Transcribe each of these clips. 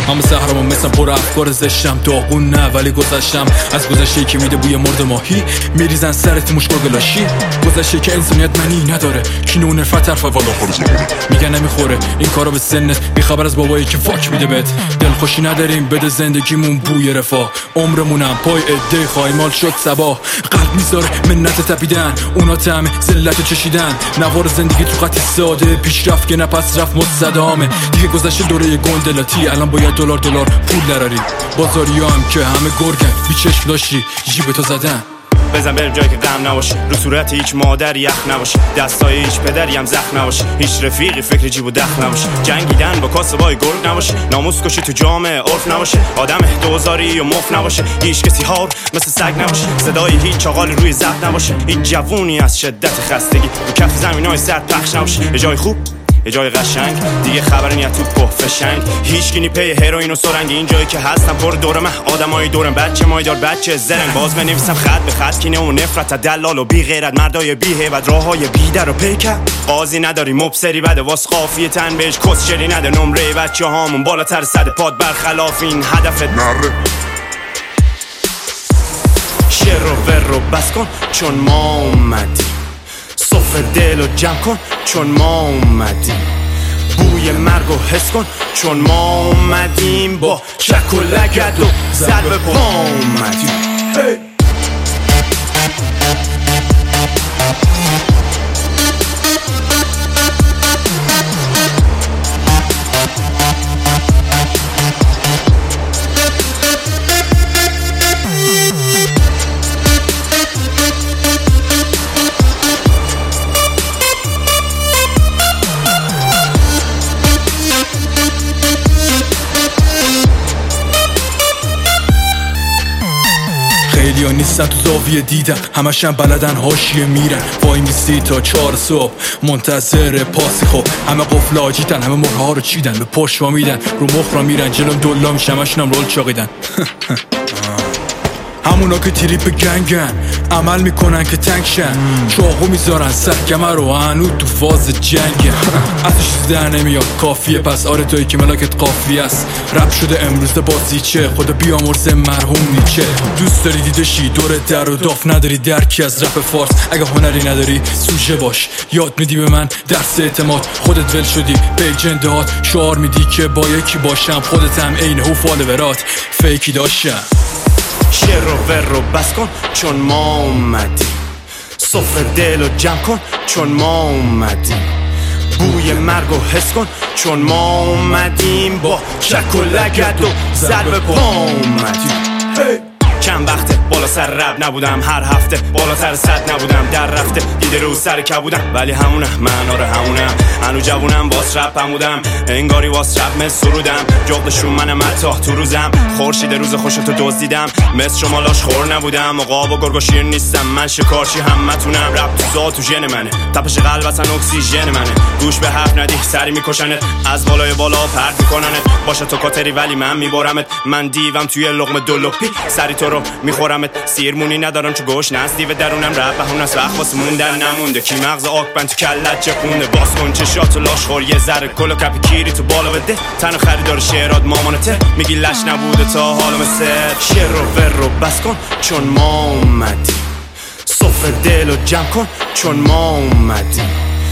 همه صحرامو مثل پر افکار زشتم، داغون نه ولی گذشتم از گذشته که میده بوی مرد ماهی، میریزن سرت مشکل گلاشی. گذشته که انسانیت معنی نداره، کینه و نفرت حرف والا میگن نمیخوره این کارا به سنت، بیخبر از بابایی که فاک میده بهت. دلخوشی نداریم بده زندگیمون بوی رفاه، عمرمونم پای عده خایمال شد صبا. قلب میذاره منت تپیدن، اونا طعم ذلتو چشیدن. نوار زندگی تو خط ساده، پیشرفت که نپس رفت مستدامه. دیگه گذشته دوره گندلاتی، الان باید دلار پول دراری. بازاریا هم که همه گرگن، بی چشم داشتی جیبتو زدن. بزن بریم جایی که غم نباشه، رو صورت هیچ مادر یخ نباشه، دستای هیچ پدری هم زخم نباشه، هیچ رفیقی فکر جیب و دخ نباشه، جنگیدن با کاسبای گرگ نباشه، ناموس کشی تو جامعه عرف نباشه، آدم دوزاری و مف نباشه، هیچ کسی هار مثل سگ نباشه، صدای هیچ چاقالی روی ضبط نباشه، هیچ جوونی از شدت خستگی رو کف زمینای سرد پخش نباشه. یه جای خوب یه جای قشنگ، دیگه خبری نیت تو پف فشنگ، هیچ کی پی هروئین و سرنگ. این جایی که هستم پر دور من آدمای دورم، بچه مایدار بچه زرنگ، باز بنویسم خط به خط کینه و نفرت، دلال و بی غیرت، مردای بی هیبت، راههای بی در و پیکر. قاضی نداری مبصری بده، واس قافیه تن بهش کسچری نده، نمره بچه‌هامون بالاتر صد پاد، برخلاف این هدفت نره. شر رو ور رو بس کن چون ما اومدیم، صفر دل و جمع کن چون ما اومدیم، بوی مرگ و حس کن چون ما اومدیم، با چک و لگد و ضرب پا اومدیم. خیلیا نیستن تو زاویه دیدن، همشن بلدن حاشیه میرن، وای میسی تا 4 صبح منتظر پاسی. خب همه قفل آجیتن، همه مرغ ها رو چیدن، به پشت وا میدن، رو مخ را میرن، جلوم دلا میشن، همشونم رول چاقیدن. همونا که تریپ گنگن، عمل میکنن که تنگ شن، چاقو میذارن سرگمه رو، هنو تو فاز جنگن. از چیزی در نمیاد کافیه، پس آره توی که ملاکت قافیه است. رپ شده امروز بازیچه، خدا بیامرزه مرحوم نیچه. دوست داری دیدشی دور در و داف، نداری درکی از رپ فارس، اگه هنری نداری سوژه باش. یاد میدی به من درس اعتماد، خودت ول شدی به جندهات، شعار میدی که با یکی باشم، خودت هم عین هو فالوورات فیکی داشتم. شر رو ور رو بس کن چون ما اومدیم، صفر دل و جمع کن چون ما اومدیم، بوی مرگ و حس کن چون ما اومدیم، با چک و لگد و ضرب پا اومدیم. چند وقته بالا سر رب نبودم، هر هفته بالاتر 100 نبودم، در رفته دیده رو سر کبودم، ولی همونم من، آره همونم، هنو جوونم واس رپ هم بودم، انگاری واس رپ مثل سرودم، جغدشون منم متاح تو روزم، خورشید روز خوشتو دزدیدم، مثل شما لاش خور نبودم، عقاب و گرگ و شیر نیستم، من شکارچی همتونم، رپ تو ذات تو ژن منه، تپش قلب اصلا اکسیژن منه، گوش به حرف ندی سری میکشنت، از بالای بالا پرت میکننت، باشه تو کاتری ولی من میبرمت، من دیوم توی لقمه دلوپی، سری تو رو میخورمت، سیرمونی ندارم چو گوش نستی و درونم رب بهون است، وقت واسه موندن نمونده، کی مغز آکبند تو کلت چه خونده، باز کن چشاتو لاش خور، یه ذره کل و کپی کیری تو بالا بده، تنها خریدار شعرات مامانته، میگی لش نبوده تا حالا مثل شعر رو ور رو بس کن چون ما اومدیم، صفر دل و جمع کن چون ما اومدیم،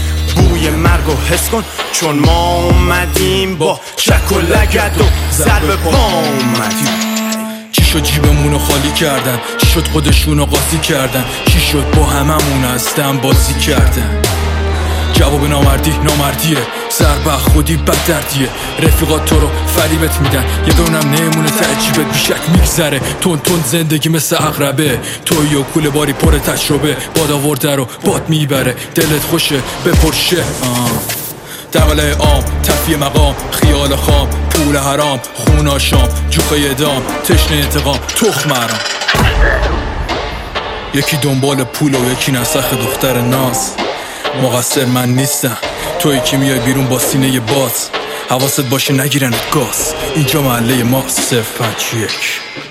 بوی مرگ و حس کن چون ما اومدیم، با چک و لگد و ضرب پا اومدیم. چی شد جیبمونو خالی کردن، چی شد خودشونو قاطی کردن، چی شد با هممون هستن بازی کردن. جواب نامردیه، سربخ خودی بد دردیه، رفیقات تو رو فریبت میدن، یه دونم نمونه تعجیبت بیشک میگذره، تون زندگی مثل عقربه، توی و کوله باری پر تجربه، باد آورده رو باد میبره، دلت خوشه بپرشه. دمله عام، تفیه مقام، خیال خام، پول حرام، خون آشام، جوخه دام، تشنه انتقام، تخم حرام. یکی دنبال پول و یکی نسخ دختر ناز، مقصر من نیستم، توی که میای بیرون با سینه باز، حواست باشه نگیرنت گاز، اینجا محله ماست 051.